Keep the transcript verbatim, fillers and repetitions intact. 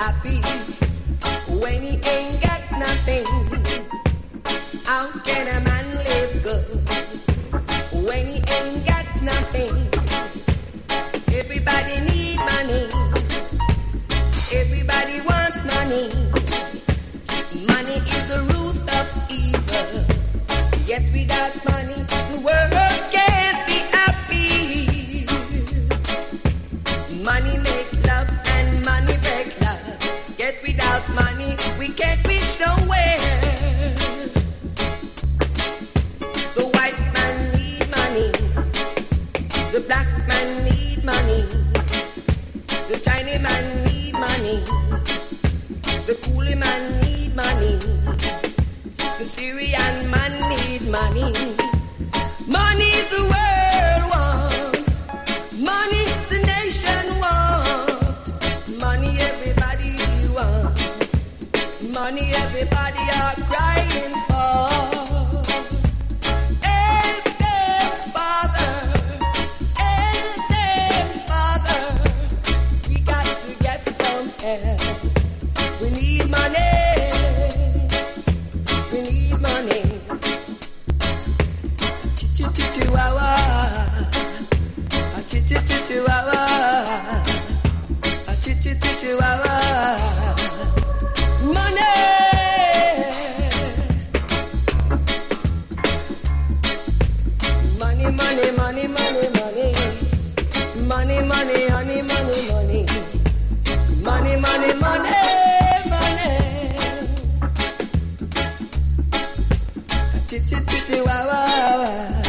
happy when he ain't got nothing? How can a man live good when he ain't got nothing? Everybody need money. Everybody want money. Money is the root of evil. Yet without money, the world can't be happy. Money make love and money break love. Yet without money, we can't reach nowhere. The white man need money. The black man need money. The Chinese man need money. The coolie man need money. The Syrian man need money. Money the world wants. Money the nation wants. Money everybody wants. Money everybody are crying for. Help them, Father. Help them, Father. We got to get some help. We need money. We need money. Chihuahua. Chihuahua. Chihuahua. Money. Money, money, money, money, money. Money, money, honey, money, money. Money, money, money, money. Chihuahua.